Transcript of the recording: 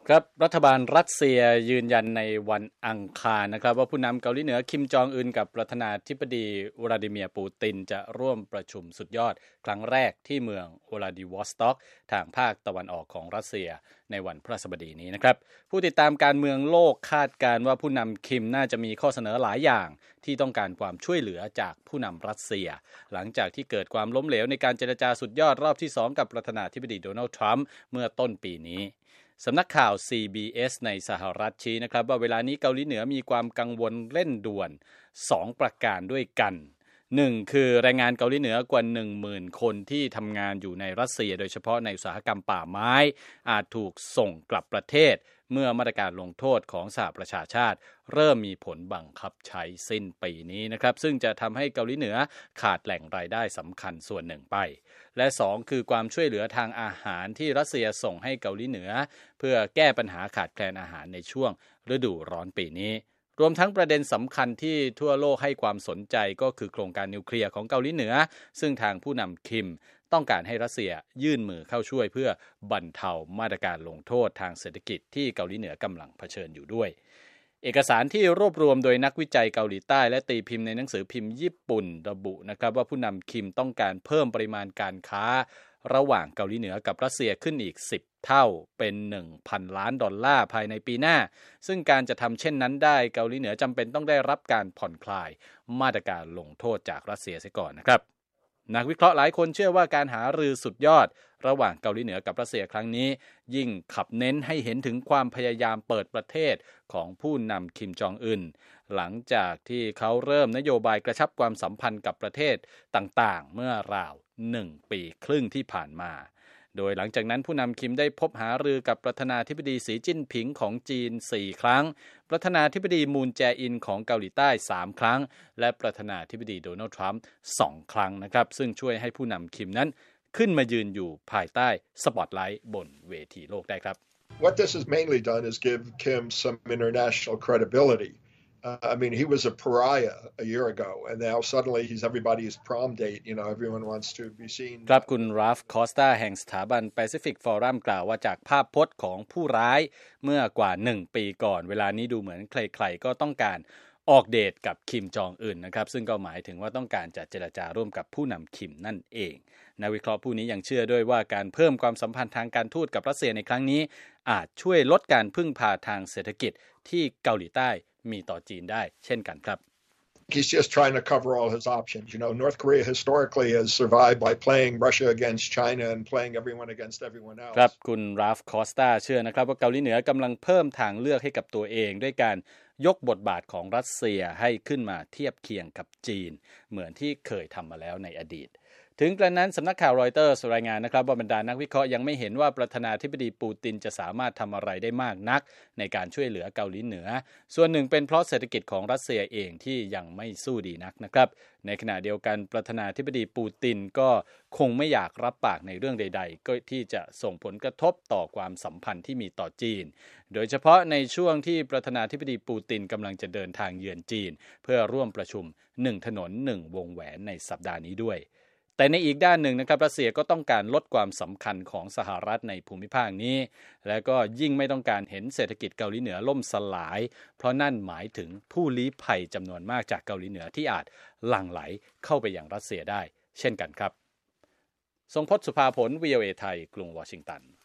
ครับรัฐบาลรัสเซียยืนยันในวันอังคารนะครับว่าผู้นำเกาหลีเหนือคิมจองอึนกับประธานาธิบดีวลาดิเมียร์ปูตินจะร่วมประชุมสุดยอดครั้งแรกที่เมืองวลาดิวอสต็อกทางภาคตะวันออกของรัสเซียในวันพฤหัสบดีนี้นะครับผู้ติดตามการเมืองโลกคาดการณ์ว่าผู้นำคิมน่าจะมีข้อเสนอหลายอย่างที่ต้องการความช่วยเหลือจากผู้นำรัสเซียหลังจากที่เกิดความล้มเหลวในการเจรจาสุดยอดรอบที่2กับประธานาธิบดีโดนัลด์ทรัมป์เมื่อต้นปีนี้สำนักข่าว CBS ในสหรัฐชี้นะครับว่าเวลานี้เกาหลีเหนือมีความกังวลเร่งด่วน2ประการด้วยกัน1คือแรงงานเกาหลีเหนือกว่า 10,000 คนที่ทำงานอยู่ในรัสเซียโดยเฉพาะในอุตสาหกรรมป่าไม้อาจถูกส่งกลับประเทศเมื่อมาตรการลงโทษของสหประชาชาติเริ่มมีผลบังคับใช้สิ้นปีนี้นะครับซึ่งจะทำให้เกาหลีเหนือขาดแหล่งรายได้สำคัญส่วนหนึ่งไปและ2คือความช่วยเหลือทางอาหารที่รัสเซียส่งให้เกาหลีเหนือเพื่อแก้ปัญหาขาดแคลนอาหารในช่วงฤดูร้อนปีนี้รวมทั้งประเด็นสำคัญที่ทั่วโลกให้ความสนใจก็คือโครงการนิวเคลียร์ของเกาหลีเหนือซึ่งทางผู้นำคิมต้องการให้รัสเซียยื่นมือเข้าช่วยเพื่อบรรเทามาตรการลงโทษทางเศรษฐกิจที่เกาหลีเหนือกำลังเผชิญอยู่ด้วยเอกสารที่รวบรวมโดยนักวิจัยเกาหลีใต้และตีพิมพ์ในหนังสือพิมพ์ญี่ปุ่นระบุนะครับว่าผู้นำคิมต้องการเพิ่มปริมาณการค้าระหว่างเกาหลีเหนือกับรัสเซียขึ้นอีก10 เท่าเป็น 1,000 ล้านดอลลาร์ภายในปีหน้าซึ่งการจะทำเช่นนั้นได้เกาหลีเหนือจำเป็นต้องได้รับการผ่อนคลายมาตรการลงโทษจากรัสเซียเสียก่อนนะครับนักวิเคราะห์หลายคนเชื่อว่าการหารือสุดยอดระหว่างเกาหลีเหนือกับรัสเซียครั้งนี้ยิ่งขับเน้นให้เห็นถึงความพยายามเปิดประเทศของผู้นำคิมจองอึนหลังจากที่เขาเริ่มนโยบายกระชับความสัมพันธ์กับประเทศต่างๆเมื่อราว1 ปีครึ่งที่ผ่านมาโดยหลังจากนั้นผู้นำคิมได้พบหารือกับประธานาธิบดีสีจิ้นผิงของจีน4 ครั้งประธานาธิบดีมูนแจอินของเกาหลีใต้3 ครั้งและประธานาธิบดีโดนัลด์ทรัมป์2 ครั้งนะครับซึ่งช่วยให้ผู้นำคิมนั้นขึ้นมายืนอยู่ภายใต้สปอตไลท์บนเวทีโลกได้ครับ What this has mainly done is give Kim some international credibility.I mean, he was a pariah a year ago, and now suddenly he's everybody's prom date. You know, everyone wants to be seen. ครับคุณราฟคอสตาแห่งสถาบัน Pacific Forum กล่าวว่าจากภาพพจน์ของผู้ร้ายเมื่อกว่า1 ปีก่อนเวลานี้ดูเหมือนใครๆก็ต้องการออกเดทกับคิมจองอึนนะครับซึ่งก็หมายถึงว่าต้องการจะเจรจาร่วมกับผู้นำคิมนั่นเองนักวิเคราะห์ผู้นี้ยังเชื่อด้วยว่าการเพิ่มความสัมพันธ์ทางการทูตกับรัสเซียในครั้งนี้อาจช่วยลดการพึ่งพาทางเศรษฐกิจที่เกาหลีใต้มีต่อจีนได้เช่นกันครับ He's just trying to cover all his options. You know, North Korea historically has survived by playing Russia against China and playing everyone against everyone else. ครับคุณราฟคอสตาเชื่อนะครับว่าเกาหลีเหนือกำลังเพิ่มทางเลือกให้กับตัวเองด้วยการยกบทบาทของรัสเซียให้ขึ้นมาเทียบเคียงกับจีนเหมือนที่เคยทำมาแล้วในอดีตถึงกระนั้นสำนักข่าวรอยเตอร์รายงานนะครับว่าบรรดานักวิเคราะห์ยังไม่เห็นว่าประธานาธิบดีปูตินจะสามารถทำอะไรได้มากนักในการช่วยเหลือเกาหลีเหนือส่วนหนึ่งเป็นเพราะเศรษฐกิจของรัสเซียเองที่ยังไม่สู้ดีนักนะครับในขณะเดียวกันประธานาธิบดีปูตินก็คงไม่อยากรับปากในเรื่องใดๆก็ที่จะส่งผลกระทบต่อความสัมพันธ์ที่มีต่อจีนโดยเฉพาะในช่วงที่ประธานาธิบดีปูตินกำลังจะเดินทางเยือนจีนเพื่อร่วมประชุม1 ถนน 1 วงแหวนในสัปดาห์นี้ด้วยแต่ในอีกด้านหนึ่งนะครับรัสเซียก็ต้องการลดความสำคัญของสหรัฐในภูมิภาคนี้และก็ยิ่งไม่ต้องการเห็นเศรษฐกิจเกาหลีเหนือล่มสลายเพราะนั่นหมายถึงผู้ลี้ภัยจำนวนมากจากเกาหลีเหนือที่อาจหลั่งไหลเข้าไปยังรัสเซียได้เช่นกันครับทรงพจน์ สุภาผล VOA ไทยกรุงวอชิงตัน